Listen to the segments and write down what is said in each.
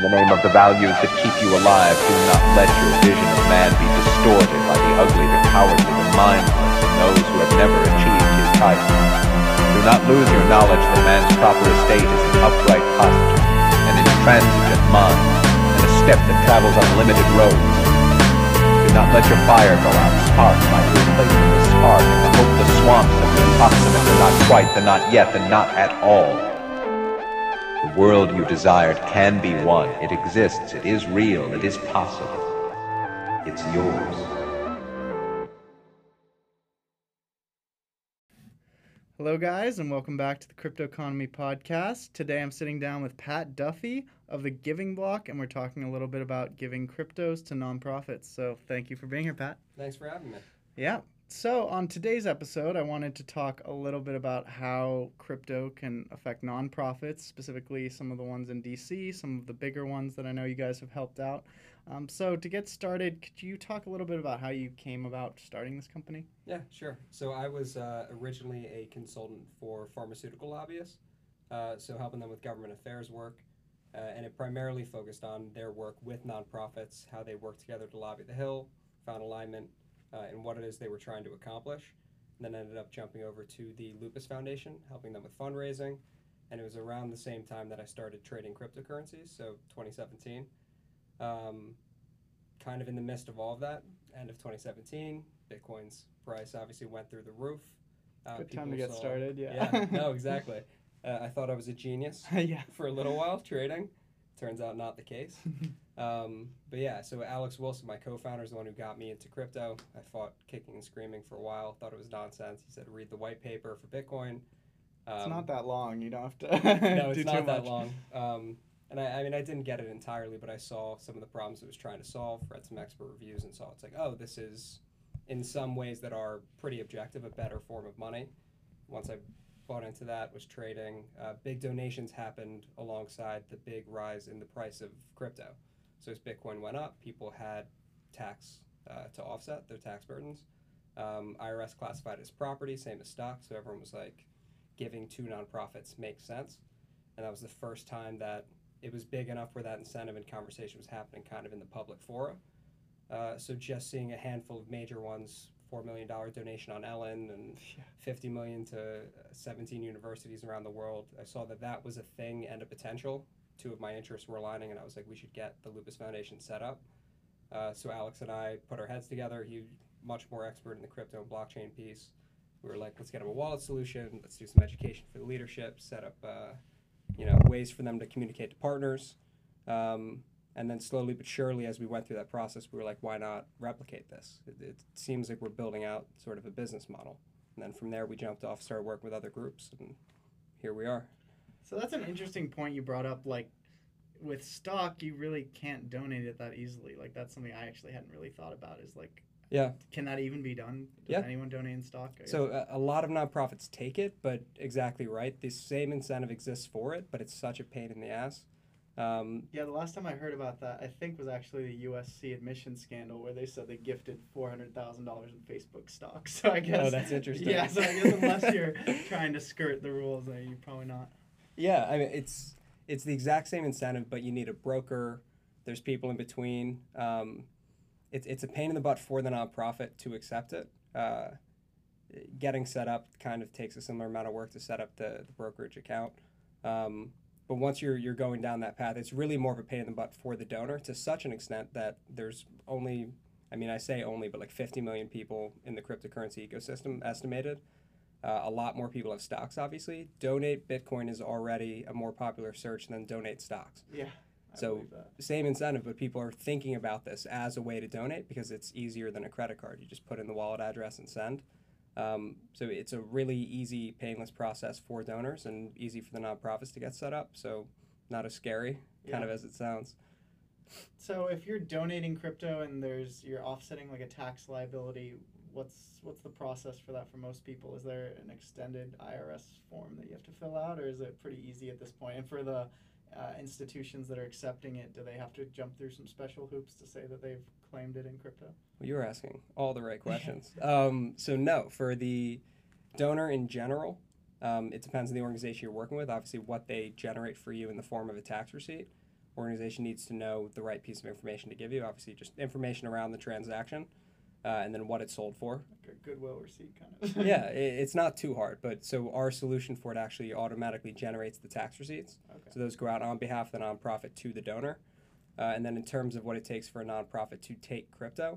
the name of the values that keep you alive, do not let your vision of man be distorted by the ugly, the cowardly, the mindless, and those who have never achieved his title. Do not lose your knowledge that man's proper estate is an upright posture, an intransigent mind, and a step that travels on limited roads. Do not let your fire go out. Spark might replace the spark in the hopeless swamps of the approximate, the not quite, the not yet, the not at all. The world you desired can be won. It exists. It is real. It is possible. It's yours. Hello guys, and welcome back to the Crypto Economy Podcast. Today I'm sitting down with Pat Duffy of the Giving Block, and we're talking a little bit about giving cryptos to nonprofits. So thank you for being here, Pat. Thanks for having me. Yeah. So on today's episode, I wanted to talk a little bit about how crypto can affect nonprofits, specifically some of the ones in DC, some of the bigger ones that I know you guys have helped out. So to get started, could you talk a little bit about how you came about starting this company? Yeah, sure. So I was originally a consultant for pharmaceutical lobbyists, so helping them with government affairs work, and it primarily focused on their work with nonprofits, how they work together to lobby the Hill, found alignment in what it is they were trying to accomplish, and then ended up jumping over to the Lupus Foundation, helping them with fundraising, and it was around the same time that I started trading cryptocurrencies, so 2017. Kind of in the midst of all of that, end of 2017, Bitcoin's price obviously went through the roof. Good time to get started, Yeah, no, exactly. I thought I was a genius Yeah. for a little while trading. Turns out not the case. But yeah, so Alex Wilson, my co-founder, is the one who got me into crypto. I fought kicking and screaming for a while, thought it was nonsense. He said, read the white paper for Bitcoin. It's not that long. You don't have to No, it's do not too that much. long. And I mean, I didn't get it entirely, but I saw some of the problems it was trying to solve, read some expert reviews, and saw it's like, oh, this is, in some ways that are pretty objective, a better form of money. Once I bought into that, was trading. Big donations happened alongside the big rise in the price of crypto. So as Bitcoin went up, people had tax to offset their tax burdens. IRS classified it as property, same as stock, so everyone was like, giving to nonprofits makes sense. And that was the first time that it was big enough where that incentive and conversation was happening kind of in the public fora. So just seeing a handful of major ones, $4 million donation on Ellen and $50 million to 17 universities around the world, I saw that that was a thing and a potential. Two of my interests were aligning, and I was like, we should get the Lupus Foundation set up. So Alex and I put our heads together. He's much more expert in the crypto and blockchain piece. We were like, let's get him a wallet solution. Let's do some education for the leadership, set up ways for them to communicate to partners. And then slowly but surely, as we went through that process, we were like, why not replicate this? It seems like we're building out sort of a business model. And then from there, we jumped off, started working with other groups, and here we are. So that's an interesting point you brought up. Like, with stock, you really can't donate it that easily. Like, that's something I actually hadn't really thought about, is like, yeah, can that even be done? Does anyone donate in stock? So a lot of nonprofits take it, but exactly right. The same incentive exists for it, but it's such a pain in the ass. Yeah, the last time I heard about that, I think, was actually the USC admission scandal, where they said they gifted $400,000 in Facebook stock. So I guess. Oh, that's interesting. Yeah, so I guess unless you're trying to skirt the rules, you're probably not. Yeah, I mean, it's the exact same incentive, but you need a broker. There's people in between. It's a pain in the butt for the nonprofit to accept it. Getting set up kind of takes a similar amount of work to set up the brokerage account. But once you're going down that path, it's really more of a pain in the butt for the donor, to such an extent that there's only, I mean, I say only, but like 50 million people in the cryptocurrency ecosystem estimated. A lot more people have stocks, obviously. Donate Bitcoin is already a more popular search than donate stocks. Yeah. So same incentive, but people are thinking about this as a way to donate because it's easier than a credit card. You just put in the wallet address and send. So it's a really easy, painless process for donors and easy for the nonprofits to get set up. So not as scary, kind of as it sounds. So if you're donating crypto and you're offsetting like a tax liability, what's the process for that for most people? Is there an extended IRS form that you have to fill out, or is it pretty easy at this point? And for the institutions that are accepting it, do they have to jump through some special hoops to say that they've claimed it in crypto? Well, you were asking all the right questions. So no, for the donor in general, it depends on the organization you're working with, obviously what they generate for you in the form of a tax receipt. Organization needs to know the right piece of information to give you. Obviously, just information around the transaction, and then what it's sold for. Like a goodwill receipt, kind of. Yeah, it's not too hard. But so our solution for it actually automatically generates the tax receipts. Okay. So those go out on behalf of the nonprofit to the donor. And then in terms of what it takes for a nonprofit to take crypto,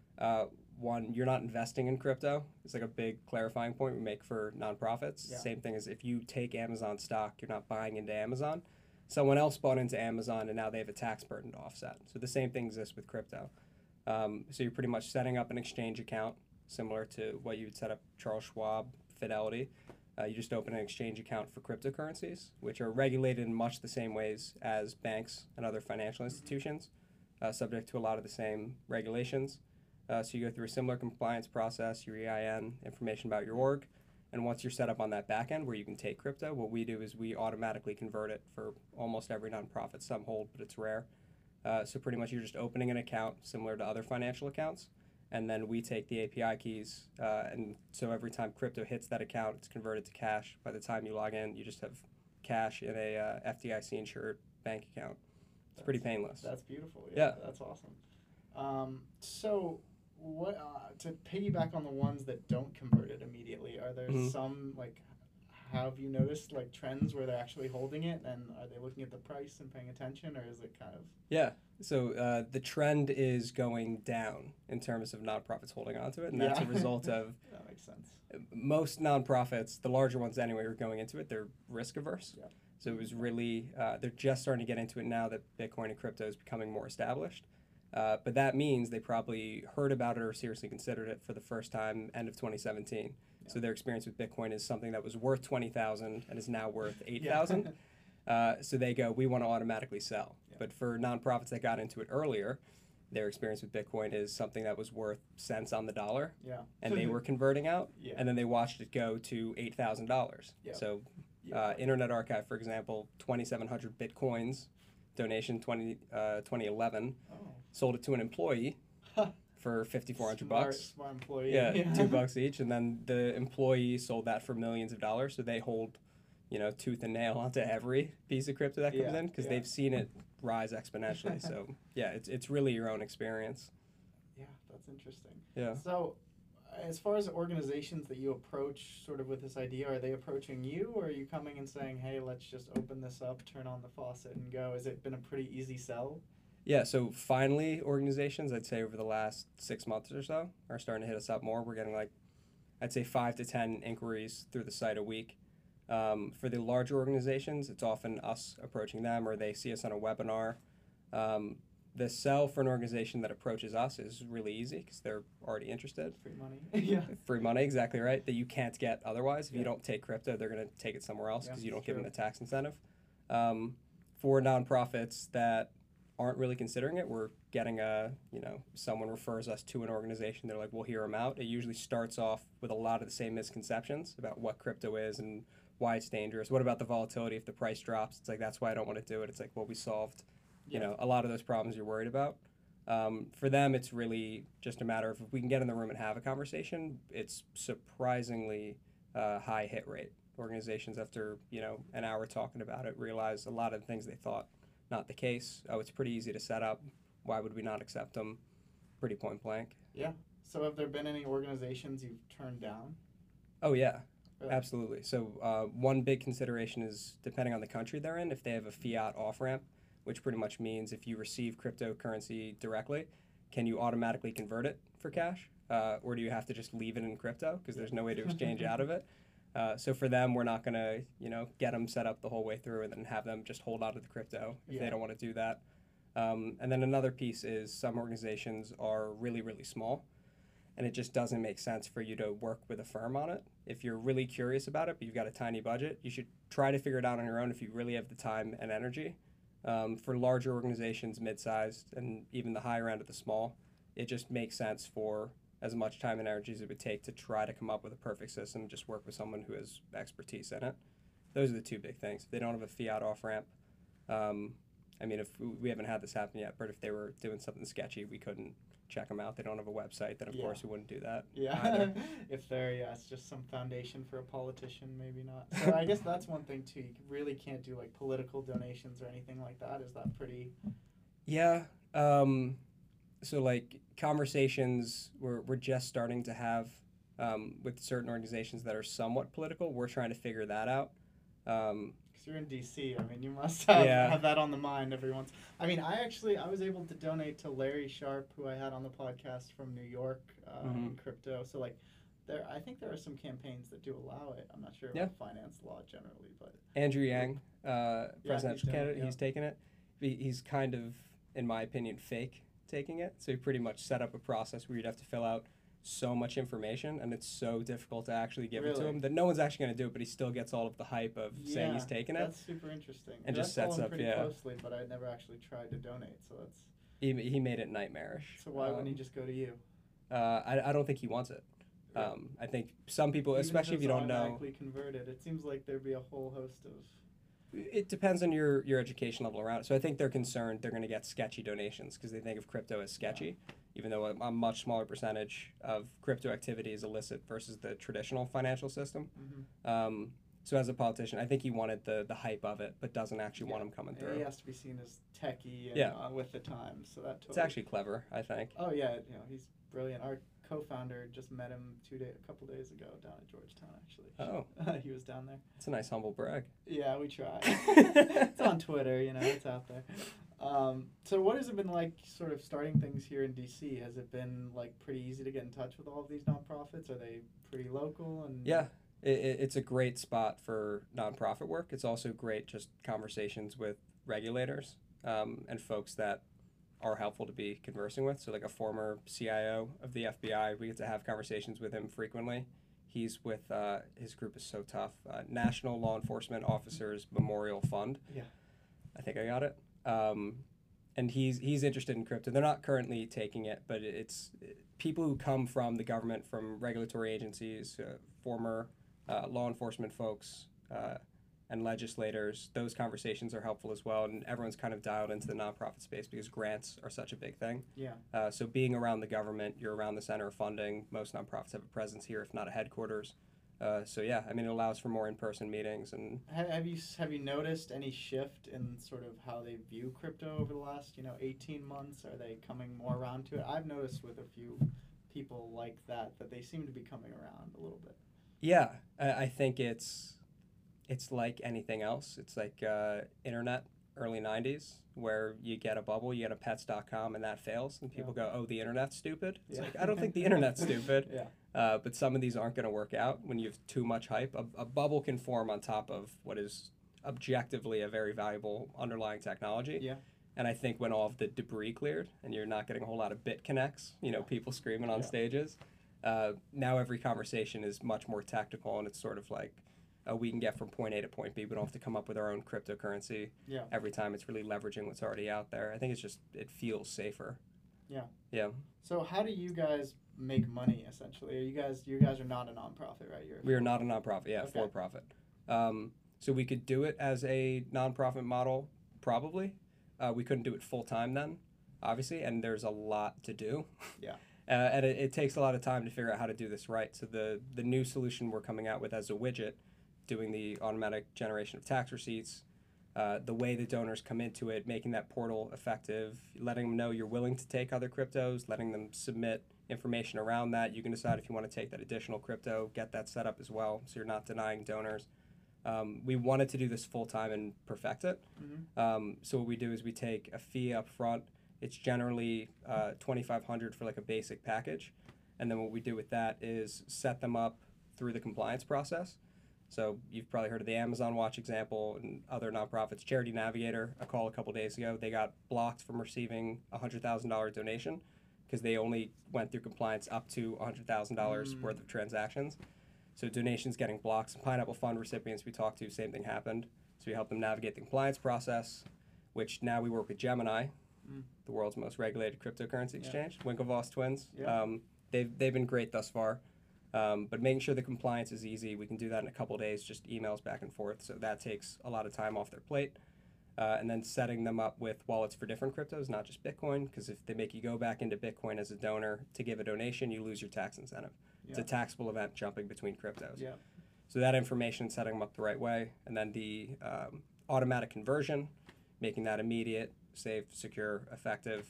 one, you're not investing in crypto. It's like a big clarifying point we make for nonprofits. Yeah. Same thing as if you take Amazon stock, you're not buying into Amazon. Someone else bought into Amazon and now they have a tax burden to offset. So the same thing exists with crypto. So you're pretty much setting up an exchange account similar to what you would set up Charles Schwab, Fidelity. You just open an exchange account for cryptocurrencies, which are regulated in much the same ways as banks and other financial institutions, subject to a lot of the same regulations. So you go through a similar compliance process, your EIN, information about your org, and once you're set up on that back end where you can take crypto, what we do is we automatically convert it for almost every nonprofit. Some hold, but it's rare. So pretty much you're just opening an account similar to other financial accounts, and then we take the API keys, and so every time crypto hits that account, it's converted to cash. By the time you log in, you just have cash in a FDIC-insured bank account. It's pretty painless. That's beautiful. Yeah. That's awesome. So, what to piggyback on the ones that don't convert it immediately? Are there some, like, have you noticed like trends where they're actually holding it, and are they looking at the price and paying attention, or is it kind of? Yeah. So the trend is going down in terms of nonprofits holding on to it, and that's a result of That makes sense. most nonprofits, the larger ones anyway, are going into it. They're risk averse. Yeah. So it was really they're just starting to get into it now that Bitcoin and crypto is becoming more established. But that means they probably heard about it or seriously considered it for the first time end of 2017. Yeah. So their experience with Bitcoin is something that was worth $20,000 and is now worth $8,000. So they go, we want to automatically sell. Yeah. But for nonprofits that got into it earlier, their experience with Bitcoin is something that was worth cents on the dollar. Yeah. And they were converting out. Yeah. And then they watched it go to $8,000. Yeah. So Internet Archive, for example, 2,700 Bitcoins, donation 2011. Oh. Sold it to an employee for $5,400. Smart employee. Yeah, $2 each, and then the employee sold that for millions of dollars. So they hold, tooth and nail onto every piece of crypto that comes in because they've seen it rise exponentially. So yeah, it's really your own experience. Yeah, that's interesting. Yeah. So, as far as organizations that you approach sort of with this idea, are they approaching you, or are you coming and saying, hey, let's just open this up, turn on the faucet, and go? Has it been a pretty easy sell? Yeah, so finally organizations, I'd say over the last 6 months or so, are starting to hit us up more. We're getting I'd say 5 to 10 inquiries through the site a week. For the larger organizations, it's often us approaching them, or they see us on a webinar. The sell for an organization that approaches us is really easy because they're already interested. Free money. Yeah. Free money, exactly right, that you can't get otherwise. If you don't take crypto, they're going to take it somewhere else because you don't give them the tax incentive. For nonprofits that aren't really considering it, we're getting someone refers us to an organization, they're like, we'll hear them out. It usually starts off with a lot of the same misconceptions about what crypto is and why it's dangerous. What about the volatility if the price drops? It's like, that's why I don't want to do it. It's like, well, we solved a lot of those problems you're worried about. For them, it's really just a matter of if we can get in the room and have a conversation, it's surprisingly high hit rate. Organizations, after an hour talking about it, realize a lot of the things they thought not the case. Oh, it's pretty easy to set up. Why would we not accept them? Pretty point blank. Yeah. So have there been any organizations you've turned down? Oh, yeah. Really? Absolutely. So one big consideration is, depending on the country they're in, if they have a fiat off-ramp, which pretty much means if you receive cryptocurrency directly, can you automatically convert it for cash? Or do you have to just leave it in crypto because there's no way to exchange out of it? So for them, we're not going to, get them set up the whole way through and then have them just hold on to the crypto if they don't want to do that. And then another piece is some organizations are really, really small, and it just doesn't make sense for you to work with a firm on it. If you're really curious about it, but you've got a tiny budget, you should try to figure it out on your own if you really have the time and energy. For larger organizations, mid-sized, and even the higher end of the small, it just makes sense for as much time and energy as it would take to try to come up with a perfect system and just work with someone who has expertise in it. Those are the two big things. If they don't have a fiat off-ramp, if we haven't had this happen yet, but if they were doing something sketchy, we couldn't check them out. They don't have a website, then of Yeah. course we wouldn't do that Yeah, either. if they're it's just some foundation for a politician, maybe not. So I guess that's one thing too. You really can't do like political donations or anything like that. Is that pretty? Yeah. So like conversations we're just starting to have with certain organizations that are somewhat political. We're trying to figure that out. Because you're in DC, I mean, you must have, Yeah. have that on the mind every once. I mean, I was able to donate to Larry Sharp, who I had on the podcast from New York, in crypto. So like, I think there are some campaigns that do allow it. I'm not sure about finance law generally, but Andrew Yang, presidential done it, candidate, yeah. he's taken it. He's kind of, in my opinion, fake taking it. So he pretty much set up a process where you'd have to fill out so much information, and it's so difficult to actually give it to Really? him that no one's actually going to do it, but he still gets all of the hype of saying he's taking it. That's super interesting. And just I follow sets him up, pretty yeah. closely, but I never actually tried to donate. So that's He made it nightmarish. so why wouldn't he just go to you? I don't think he wants it. I think some people, Even especially if you it's don't know, automatically converted, it seems like there'd be a whole host of. it depends on your education level around it. So I think they're concerned they're going to get sketchy donations because they think of crypto as sketchy, even though a much smaller percentage of crypto activity is illicit versus the traditional financial system. So as a politician, I think he wanted the hype of it, but doesn't actually want him coming through. He has to be seen as techie and, Yeah. With the times, so that totally. It's actually clever, I think. Oh yeah, he's brilliant. Our co-founder just met him a couple days ago down at Georgetown. Actually. Oh. He was down there. It's a nice humble brag. Yeah, we try. It's on Twitter, it's out there. So what has it been like, sort of starting things here in DC? Has it been like pretty easy to get in touch with all of these nonprofits? Are they pretty local? And Yeah. It's a great spot for nonprofit work. It's also great just conversations with regulators and folks that are helpful to be conversing with. So like a former CIO of the FBI, we get to have conversations with him frequently. He's with, his group is so tough, National Law Enforcement Officers Memorial Fund. Yeah. I think I got it. And he's interested in crypto. They're not currently taking it, but it's people who come from the government, from regulatory agencies, former law enforcement folks, and legislators. Those conversations are helpful as well, and everyone's kind of dialed into the nonprofit space because grants are such a big thing. Yeah. So being around the government, you're around the center of funding. Most nonprofits have a presence here, if not a headquarters. So yeah, I mean, it allows for more in-person meetings. And Have you noticed any shift in sort of how they view crypto over the last 18 months? Are they coming more around to it? I've noticed with a few people like that they seem to be coming around a little bit. yeah, I think it's like anything else. It's like internet, early 90s, where you get a bubble, you get a pets.com, and that fails, and people go, oh, the internet's stupid? It's like, I don't think the internet's stupid. Yeah. But some of these aren't going to work out when you have too much hype. A bubble can form on top of what is objectively a very valuable underlying technology. Yeah. And I think when all of the debris cleared and you're not getting a whole lot of bit connects, people screaming on stages, now every conversation is much more tactical, and it's sort of like, we can get from point A to point B. We don't have to come up with our own cryptocurrency every time. It's really leveraging what's already out there. I think it's just, it feels safer. Yeah. Yeah. So how do you guys make money, essentially? You guys are not a nonprofit, right? We are not a nonprofit, Okay. for profit. So we could do it as a nonprofit model, probably. We couldn't do it full time then, obviously, and there's a lot to do. Yeah. And it takes a lot of time to figure out how to do this right. So the new solution we're coming out with as a widget, doing the automatic generation of tax receipts, the way the donors come into it, making that portal effective, letting them know you're willing to take other cryptos, letting them submit information around that. You can decide if you want to take that additional crypto, get that set up as well, so you're not denying donors. We wanted to do this full time and perfect it. So what we do is we take a fee up front. It's generally $2,500 for like a basic package. And then what we do with that is set them up through the compliance process. So you've probably heard of the Amazon Watch example and other nonprofits. Charity Navigator, a call a couple days ago, they got blocked from receiving a $100,000 donation because they only went through compliance up to $100,000 worth of transactions. So donations getting blocked. Some Pineapple Fund recipients we talked to, same thing happened. So we helped them navigate the compliance process, which now we work with Gemini, the world's most regulated cryptocurrency exchange, Winklevoss twins. Yeah. They've been great thus far. But making sure the compliance is easy, we can do that in a couple days, just emails back and forth. So that takes a lot of time off their plate. and then setting them up with wallets for different cryptos, not just Bitcoin, because if they make you go back into Bitcoin as a donor to give a donation, you lose your tax incentive. It's a taxable event jumping between cryptos. Yeah. So that information, setting them up the right way, and then the automatic conversion, making that immediate, safe, secure, effective,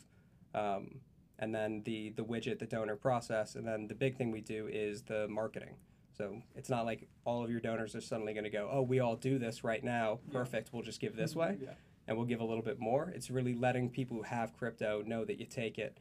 and then the widget, the donor process, and then the big thing we do is the marketing. So it's not like all of your donors are suddenly going to go, oh, we all do this right now, perfect, we'll just give this way, and we'll give a little bit more. It's really letting people who have crypto know that you take it,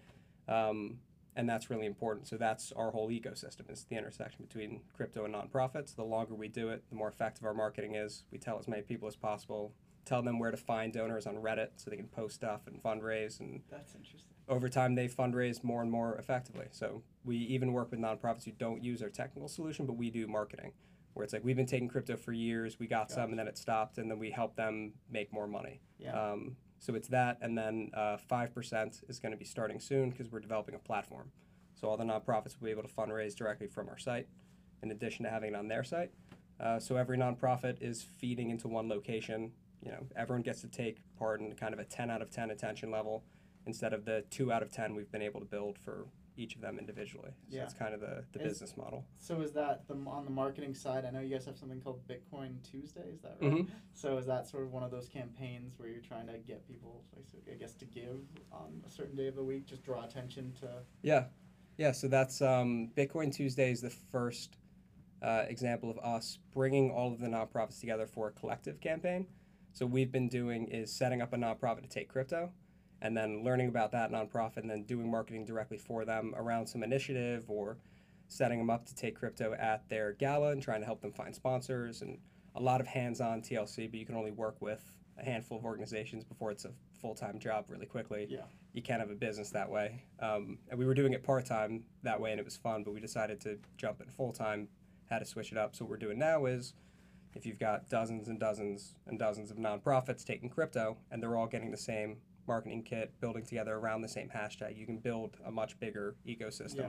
and that's really important. So that's our whole ecosystem, is the intersection between crypto and nonprofits. The longer we do it, the more effective our marketing is. We tell as many people as possible, tell them where to find donors on Reddit so they can post stuff and fundraise, and That's interesting. over time they fundraise more and more effectively. So we even work with nonprofits who don't use our technical solution, but we do marketing, where it's like, we've been taking crypto for years, we got some and then it stopped, and then we help them make more money. Yeah. So it's that, and then 5% is going to be starting soon because we're developing a platform. So all the nonprofits will be able to fundraise directly from our site, in addition to having it on their site. So every nonprofit is feeding into one location. You know, everyone gets to take part in kind of a 10 out of 10 attention level, instead of the 2 out of 10 we've been able to build for each of them individually. So that's kind of the business model. So is that on the marketing side? I know you guys have something called Bitcoin Tuesday. Is that right? Mm-hmm. So is that sort of one of those campaigns where you're trying to get people, I guess, to give on a certain day of the week, just draw attention to? Yeah. So that's Bitcoin Tuesday is the first example of us bringing all of the nonprofits together for a collective campaign. So we've been doing is setting up a nonprofit to take crypto, and then learning about that nonprofit, and then doing marketing directly for them around some initiative, or setting them up to take crypto at their gala and trying to help them find sponsors, and a lot of hands-on TLC, but you can only work with a handful of organizations before it's a full-time job really quickly. Yeah. You can't have a business that way. And we were doing it part-time that way, and it was fun, but we decided to jump in full-time, had to switch it up. So what we're doing now is, if you've got dozens and dozens and dozens of nonprofits taking crypto, and they're all getting the same marketing kit, building together around the same hashtag, you can build a much bigger ecosystem.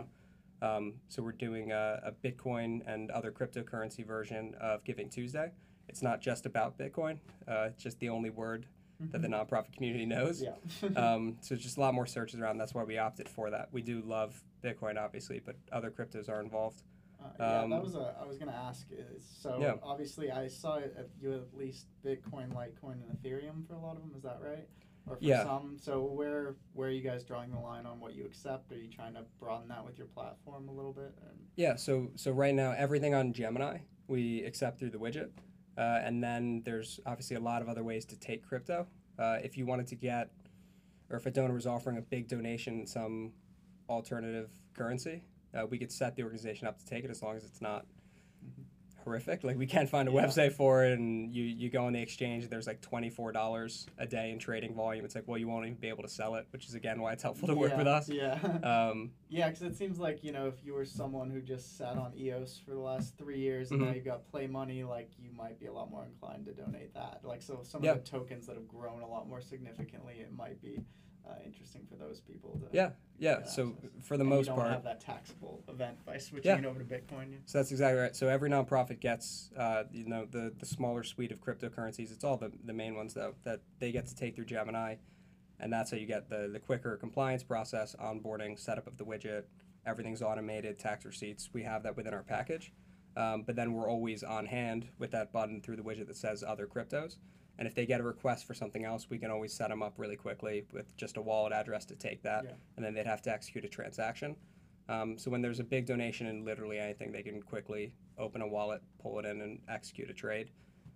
So we're doing a Bitcoin and other cryptocurrency version of Giving Tuesday. It's not just about Bitcoin. It's just the only word that the nonprofit community knows. So it's just a lot more searches around. That's why we opted for that. We do love Bitcoin, obviously, but other cryptos are involved. I was going to ask. Obviously I saw you at least Bitcoin, Litecoin, and Ethereum for a lot of them. Is that right? Or for some. So where are you guys drawing the line on what you accept? Are you trying to broaden that with your platform a little bit? Yeah. So right now everything on Gemini we accept through the widget, and then there's obviously a lot of other ways to take crypto. If you wanted to get, or if a donor was offering a big donation in some alternative currency, we could set the organization up to take it, as long as it's not horrific. Like, we can't find a website for it, and you go on the exchange, there's like $24 a day in trading volume. It's like, well, you won't even be able to sell it, which is again why it's helpful to work with us. Because it seems like, if you were someone who just sat on EOS for the last 3 years and now you've got Play Money, like, you might be a lot more inclined to donate that. Like, so some of the tokens that have grown a lot more significantly, it might be interesting for those people to So for the most part, you don't have that taxable event by switching it over to Bitcoin. So that's exactly right. So every nonprofit gets the smaller suite of cryptocurrencies. It's all the main ones, though, that they get to take through Gemini, and that's how you get the quicker compliance process, onboarding, setup of the widget. Everything's automated, tax receipts. We have that within our package, but then we're always on hand with that button through the widget that says other cryptos. And if they get a request for something else, we can always set them up really quickly with just a wallet address to take that, and then they'd have to execute a transaction. So when there's a big donation in literally anything, they can quickly open a wallet, pull it in, and execute a trade.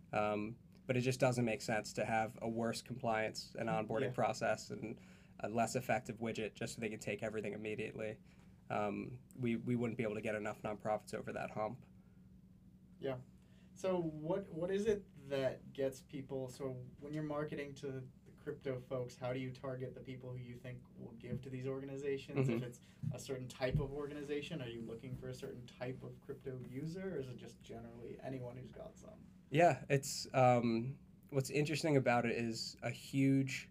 But it just doesn't make sense to have a worse compliance and onboarding process and a less effective widget just so they can take everything immediately. We wouldn't be able to get enough nonprofits over that hump. Yeah. So what is it that gets people, so when you're marketing to the crypto folks, how do you target the people who you think will give to these organizations? If it's a certain type of organization, are you looking for a certain type of crypto user, or is it just generally anyone who's got some? Yeah, it's what's interesting about it is a huge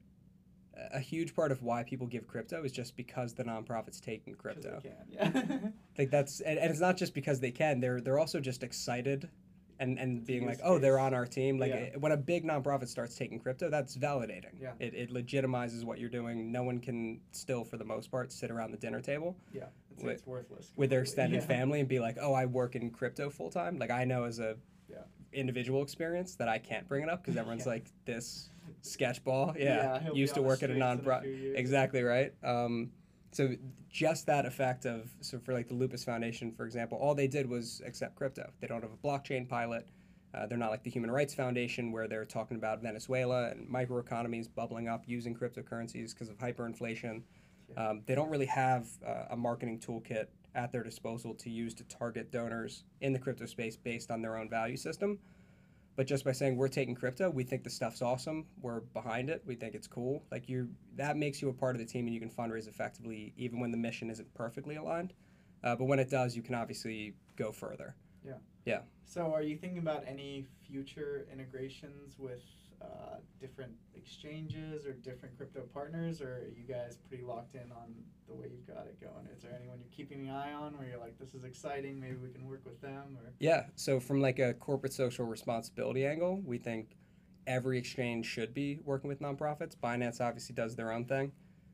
part of why people give crypto is just because the nonprofit's taking crypto. They can, Like, that's, and it's not just because they can, they're also just excited and being use like, oh, they're case. on our team. Like Yeah. when a big nonprofit starts taking crypto, that's validating. Yeah. It legitimizes what you're doing. No one can still, for the most part, sit around the dinner table Yeah, it's worthless. with their completely. extended family and be like, oh, I work in crypto full time. Like I know as a Yeah. individual experience that I can't bring it up because everyone's Yeah. like, this sketchball, he'll used be to on the work at a streets in a nonprofit. few years. Exactly right. So just that effect of, so for like the Lupus Foundation, for example, all they did was accept crypto. They don't have a blockchain pilot. They're not like the Human Rights Foundation where they're talking about Venezuela and microeconomies bubbling up using cryptocurrencies because of hyperinflation. They don't really have a marketing toolkit at their disposal to use to target donors in the crypto space based on their own value system. But just by saying we're taking crypto, we think the stuff's awesome. We're behind it. We think it's cool. Like that makes you a part of the team, and you can fundraise effectively, even when the mission isn't perfectly aligned. But when it does, you can obviously go further. Yeah. Yeah. So, are you thinking about any future integrations with different exchanges or different crypto partners, or are you guys pretty locked in on the way you've got it going? Is there anyone you're keeping an eye on where you're like, this is exciting, maybe we can work with them? Or Yeah. So from like a corporate social responsibility angle, we think every exchange should be working with nonprofits. Binance obviously does their own thing,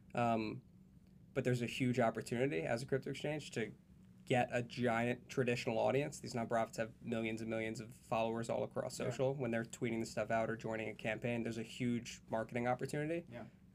but there's a huge opportunity as a crypto exchange to get a giant traditional audience. These nonprofits have millions and millions of followers all across social. When they're tweeting the stuff out or joining a campaign, there's a huge marketing opportunity.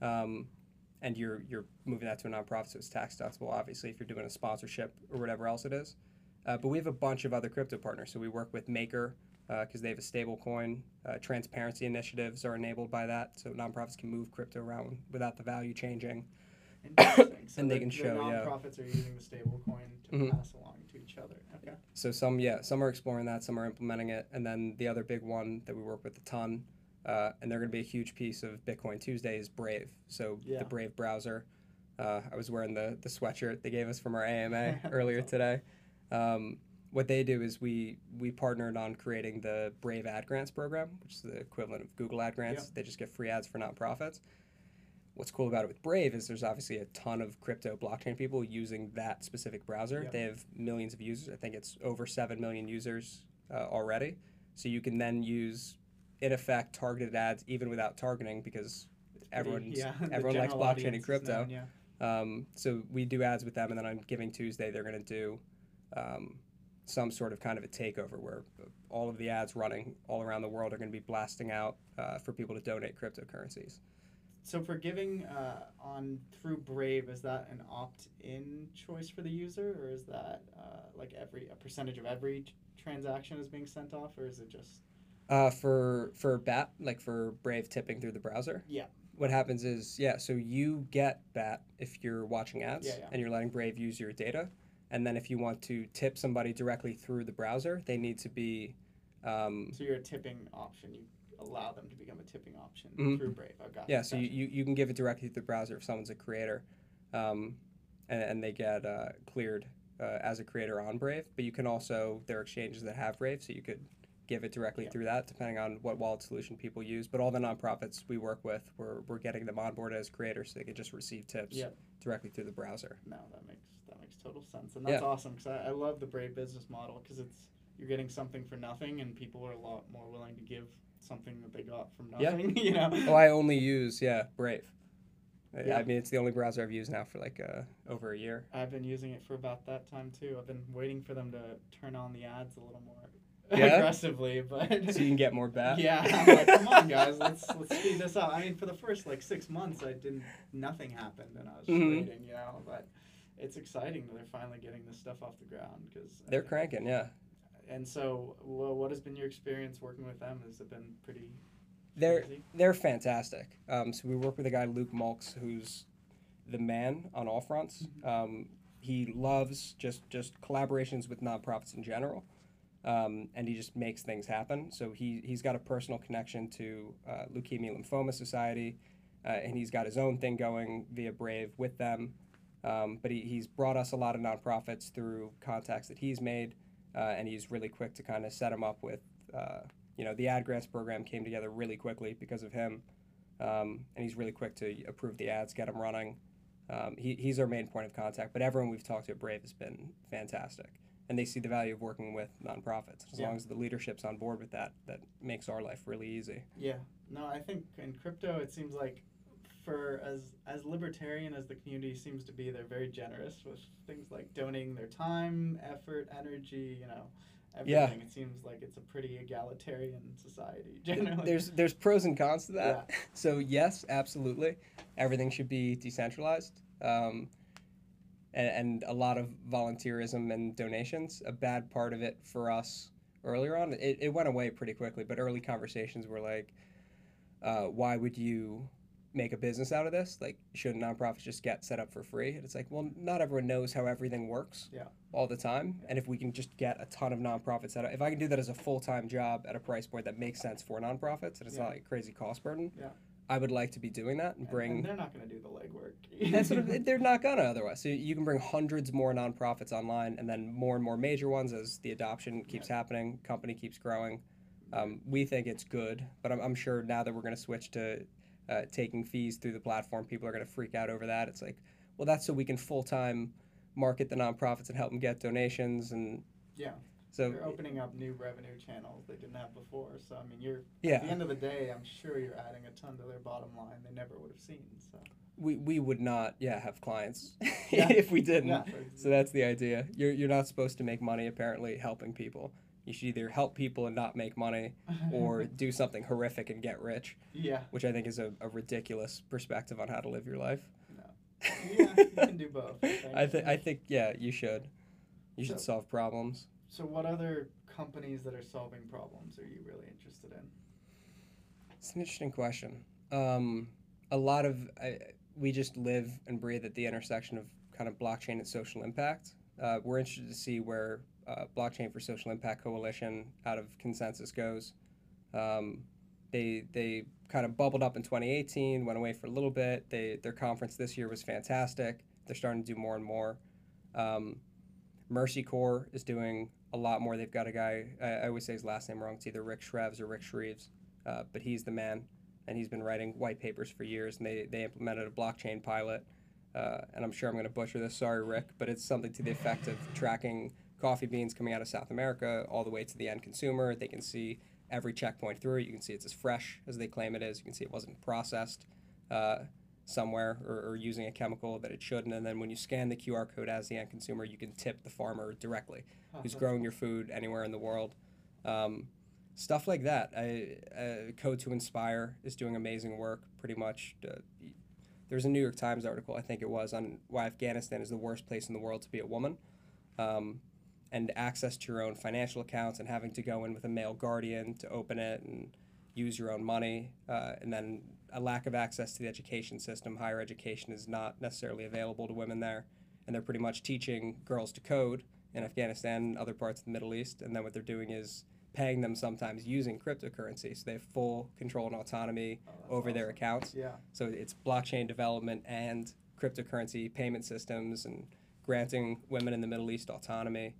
And you're moving that to a nonprofit, so it's tax deductible, obviously, if you're doing a sponsorship or whatever else it is. But we have a bunch of other crypto partners. So we work with Maker because they have a stable coin. Transparency initiatives are enabled by that, so nonprofits can move crypto around without the value changing. interesting. So And they the, can the show, yeah. nonprofits are using the stable coin to Mhm. pass along to each other. Okay. So some are exploring that, some are implementing it, and then the other big one that we work with a ton, and they're going to be a huge piece of Bitcoin Tuesday is Brave. So Yeah. the Brave browser. I was wearing the sweatshirt they gave us from our AMA earlier today. What they do is we partnered on creating the Brave Ad Grants program, which is the equivalent of Google Ad Grants. Yep. They just get free ads for nonprofits. What's cool about it with Brave is there's obviously a ton of crypto blockchain people using that specific browser. Yep. They have millions of users. I think it's over 7 million users already. So you can then use, in effect, targeted ads even without targeting because everyone likes general blockchain audience and is crypto. known, yeah. So we do ads with them, and then on Giving Tuesday, they're going to do some sort of kind of a takeover where all of the ads running all around the world are going to be blasting out for people to donate cryptocurrencies. So for giving on through Brave, is that an opt-in choice for the user, or is that like a percentage of every transaction is being sent off, or is it just For BAT, like for Brave tipping through the browser? Yeah. What happens is, so you get BAT if you're watching ads Yeah. and you're letting Brave use your data. And then if you want to tip somebody directly through the browser, they need to be... so you're a tipping option. You allow them to become a tipping option Mhm. through Brave. Oh, gotcha. Yeah, so Gotcha. you can give it directly through the browser if someone's a creator, and they get cleared as a creator on Brave. But you can also, there are exchanges that have Brave, so you could give it directly through that, depending on what wallet solution people use. But all the nonprofits we work with, we're getting them on board as creators, so they can just receive tips Yep. directly through the browser. No, that makes total sense, and that's Yeah. awesome because I love the Brave business model because you're getting something for nothing, and people are a lot more willing to give something that they got from Yeah. nothing. You know. Oh, I only use Brave. Yeah. I mean, it's the only browser I've used now for like over a year. I've been using it for about that time too. I've been waiting for them to turn on the ads a little more Yeah? aggressively, but So you can get more BAT. yeah, I'm like, come on, guys, let's speed this up. I mean, for the first like 6 months, nothing happened, and I was just Mhm. waiting, you know. But it's exciting that they're finally getting this stuff off the ground because They're cranking, yeah. And so, what has been your experience working with them? Has it been pretty? They're crazy? they're fantastic. So we work with a guy, Luke Malks, who's the man on all fronts. He loves just collaborations with nonprofits in general, and he just makes things happen. So he's got a personal connection to Leukemia Lymphoma Society, and he's got his own thing going via Brave with them. But he's brought us a lot of nonprofits through contacts that he's made, and he's really quick to kind of set them up with. The ad grants program came together really quickly because of him, and he's really quick to approve the ads, get them running. He's our main point of contact, but everyone we've talked to at Brave has been fantastic. and they see the value of working with nonprofits. As Yeah. long as the leadership's on board with that, that makes our life really easy. Yeah. No, I think in crypto it seems like for as libertarian as the community seems to be, they're very generous with things like donating their time, effort, energy, you know, everything. It seems like it's a pretty egalitarian society generally. There's pros and cons to that. Yeah. So yes, absolutely, everything should be decentralized, and a lot of volunteerism and donations. A bad part of it for us earlier on, it went away pretty quickly, but early conversations were like, why would you make a business out of this? Like, shouldn't nonprofits just get set up for free? And it's like, well, not everyone knows how everything works all the time. And if we can just get a ton of nonprofits set up, if I can do that as a full-time job at a price point that makes sense for nonprofits and it's not like a crazy cost burden, I would like to be doing that and bring. And they're not going to do the legwork. That's what they're not gonna otherwise. So you can bring hundreds more nonprofits online, and then more and more major ones as the adoption keeps happening, company keeps growing. We think it's good, but I'm sure now that we're going to switch to taking fees through the platform, people are going to freak out over that. It's like, well, that's so we can full-time market the nonprofits and help them get donations. And so you're opening up new revenue channels they didn't have before. So, I mean, you're at the end of the day, I'm sure you're adding a ton to their bottom line they never would have seen. So we would not have clients if we didn't. So that's the idea. You're not supposed to make money, apparently, helping people. You should either help people and not make money or do something horrific and get rich. Which I think is a ridiculous perspective on how to live your life. No. Yeah, you can do both. I think you should. You should solve problems. So what other companies that are solving problems are you really interested in? It's an interesting question. A lot of we just live and breathe at the intersection of kind of blockchain and social impact. We're interested to see where Blockchain for Social Impact Coalition out of Consensus goes. They kind of bubbled up in 2018, went away for a little bit. Their conference this year was fantastic. They're starting to do more and more. Mercy Corps is doing a lot more. They've got a guy, I always say his last name wrong, it's either Rick Shreves or Rick Shreves, but he's the man, and he's been writing white papers for years, and they implemented a blockchain pilot, and I'm sure I'm going to butcher this, sorry Rick, but it's something to the effect of tracking coffee beans coming out of South America all the way to the end consumer. They can see every checkpoint through it. You can see it's as fresh as they claim it is. You can see it wasn't processed somewhere or using a chemical that it shouldn't. And then when you scan the QR code as the end consumer, you can tip the farmer directly who's growing your food anywhere in the world. Stuff like that. Code to Inspire is doing amazing work pretty much. There's a New York Times article, I think it was, on why Afghanistan is the worst place in the world to be a woman. And access to your own financial accounts and having to go in with a male guardian to open it and use your own money, and then a lack of access to the education system. Higher education is not necessarily available to women there, and they're pretty much teaching girls to code in Afghanistan and other parts of the Middle East, and then what they're doing is paying them sometimes using cryptocurrency, so they have full control and autonomy over their accounts. So it's blockchain development and cryptocurrency payment systems and granting women in the Middle East autonomy.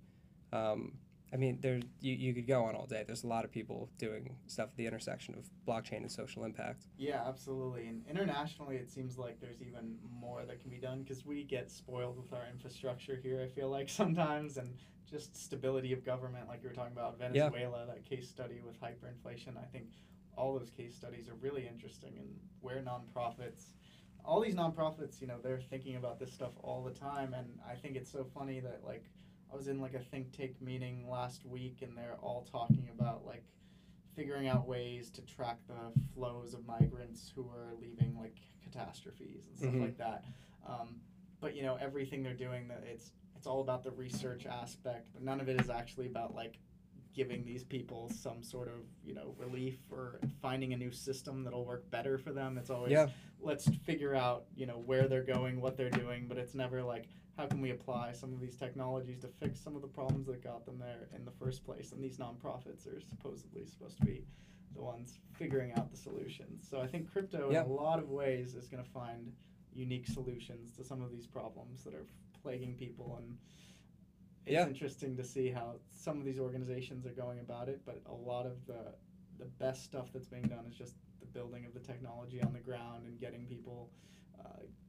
I mean, you could go on all day. There's a lot of people doing stuff at the intersection of blockchain and social impact. Yeah, absolutely. And internationally, it seems like there's even more that can be done because we get spoiled with our infrastructure here, I feel like, sometimes, and just stability of government, like you were talking about Venezuela, that case study with hyperinflation. I think all those case studies are really interesting, and where nonprofits, all these nonprofits, you know, they're thinking about this stuff all the time, and I think it's so funny that, like, I was in like a think tank meeting last week, and they're all talking about like figuring out ways to track the flows of migrants who are leaving like catastrophes and stuff like that. But you know, everything they're doing, that it's all about the research aspect, but none of it is actually about like giving these people some sort of, you know, relief or finding a new system that'll work better for them. It's always let's figure out, you know, where they're going, what they're doing, but it's never like, how can we apply some of these technologies to fix some of the problems that got them there in the first place? And these nonprofits are supposedly supposed to be the ones figuring out the solutions. So I think crypto in a lot of ways is going to find unique solutions to some of these problems that are plaguing people, and it's interesting to see how some of these organizations are going about it, but a lot of the best stuff that's being done is just the building of the technology on the ground and getting people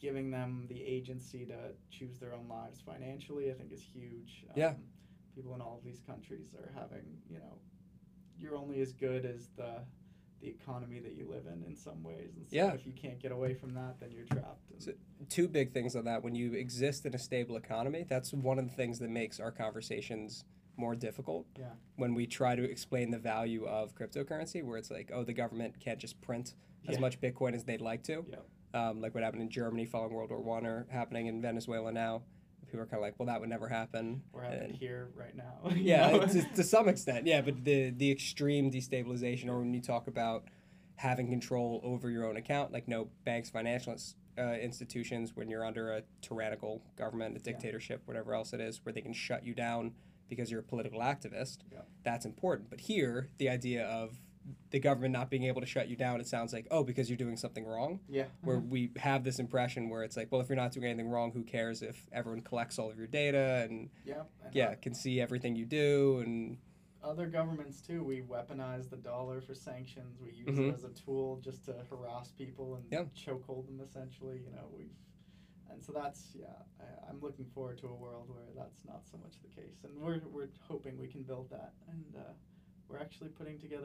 giving them the agency to choose their own lives financially, I think is huge. Yeah. People in all of these countries are having, you're only as good as the economy that you live in some ways. And so Yeah. if you can't get away from that, then you're trapped. And So, two big things on that. When you exist in a stable economy, that's one of the things that makes our conversations more difficult. Yeah. When we try to explain the value of cryptocurrency, where it's like, oh, the government can't just print as much Bitcoin as they'd like to. Yeah. Like what happened in Germany following World War I, or happening in Venezuela now. People are kind of like, well, that would never happen. We're having it here right now. Yeah, to some extent, yeah. But the extreme destabilization, or when you talk about having control over your own account, like no banks, financial institutions, when you're under a tyrannical government, a dictatorship, whatever else it is, where they can shut you down because you're a political activist, that's important. But here, the idea of the government not being able to shut you down, it sounds like, oh, because you're doing something wrong. Yeah. Where we have this impression where it's like, well, if you're not doing anything wrong, who cares if everyone collects all of your data and can see everything you do. And other governments too, we weaponize the dollar for sanctions. We use it as a tool just to harass people and chokehold them essentially. And so that's I'm looking forward to a world where that's not so much the case, and we're hoping we can build that. And we're actually putting together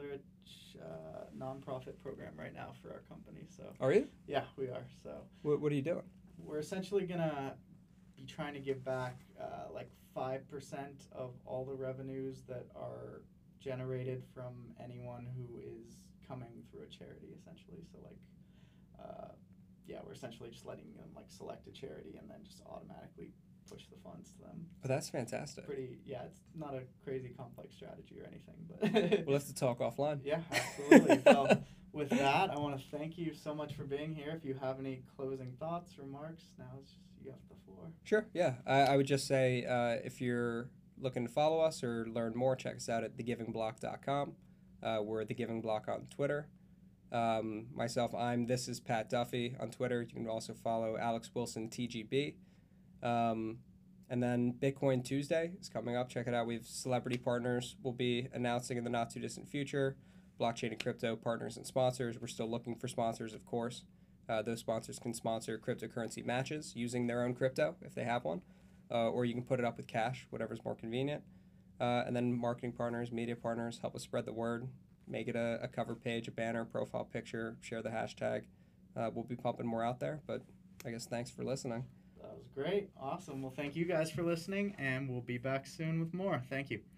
a nonprofit program right now for our company. So are you? Yeah, we are. So what are you doing? We're essentially gonna be trying to give back like 5% of all the revenues that are generated from anyone who is coming through a charity, essentially. So like, we're essentially just letting them like select a charity and then just automatically push the funds to them. But that's fantastic. It's not a crazy complex strategy or anything, but we'll have to talk offline. Yeah, absolutely. Well, with that, I want to thank you so much for being here. If you have any closing thoughts, remarks, you have the floor. Sure, yeah. I would just say if you're looking to follow us or learn more, check us out at thegivingblock.com. We're The Giving Block on Twitter. Myself, this is Pat Duffy on Twitter. You can also follow Alex Wilson TGB. And then Bitcoin Tuesday is coming up. Check it out. We have celebrity partners we'll be announcing in the not too distant future. Blockchain and crypto partners and sponsors. We're still looking for sponsors, of course. Those sponsors can sponsor cryptocurrency matches using their own crypto if they have one. Or you can put it up with cash, whatever's more convenient. And then marketing partners, media partners, help us spread the word. Make it a cover page, a banner, profile picture, share the hashtag. We'll be pumping more out there, but I guess thanks for listening. That was great. Awesome. Well, thank you guys for listening, and we'll be back soon with more. Thank you.